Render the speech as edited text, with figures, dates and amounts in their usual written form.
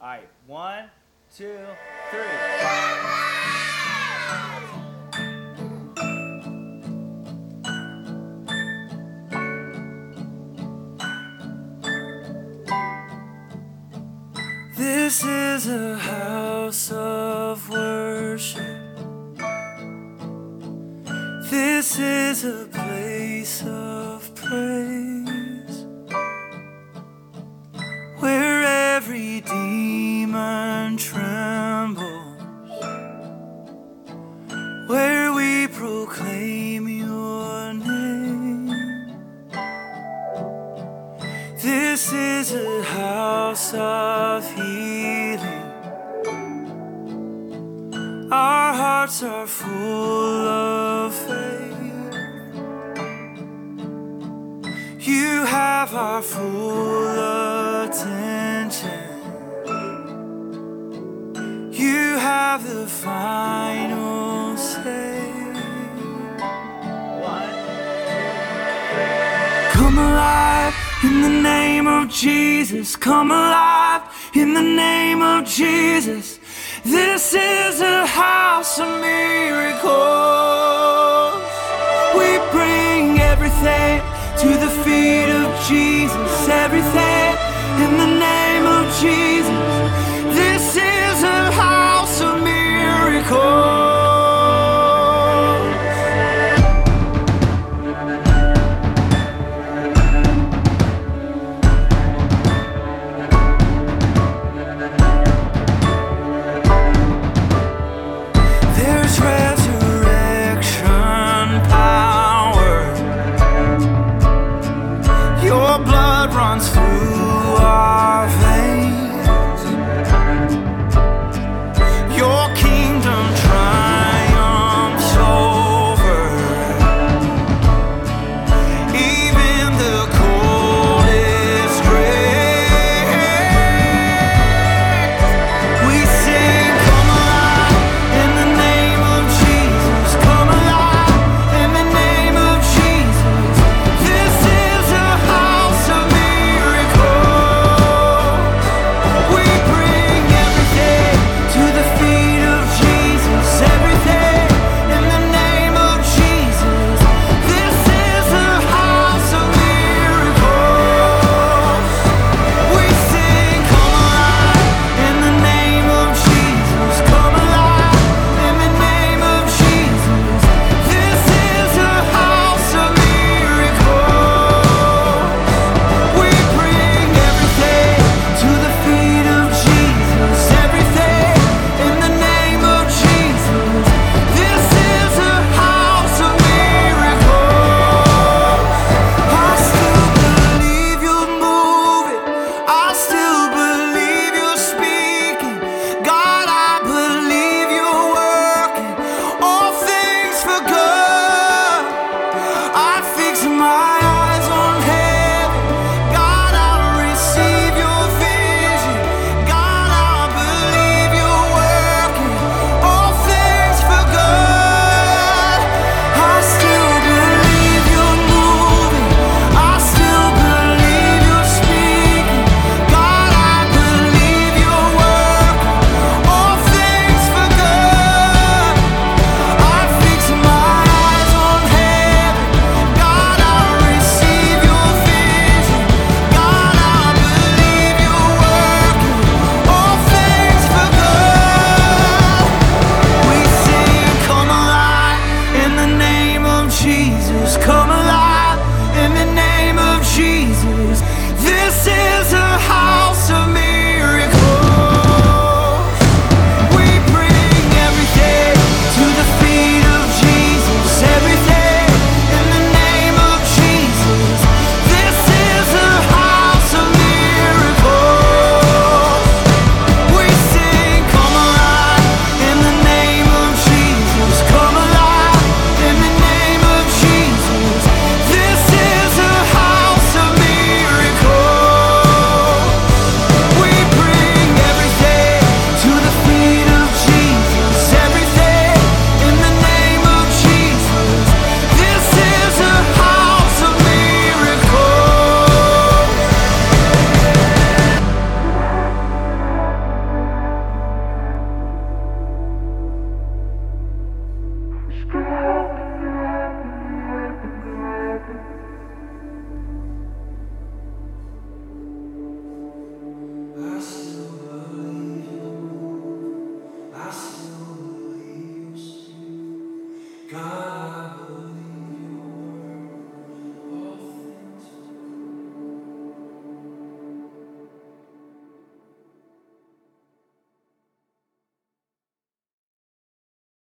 All right, 1, 2, 3. This is a house of worship. This is a place of praise, where every demon trembles, where we proclaim your name. This is a house of healing. Our hearts are full of faith. You have our full attention. You have the final say. 1, 2, 3. Come alive in the name of Jesus. Come alive in the name of Jesus. This is a house of miracles. We bring everything to the feet of Jesus. Everything in the name of Jesus. This is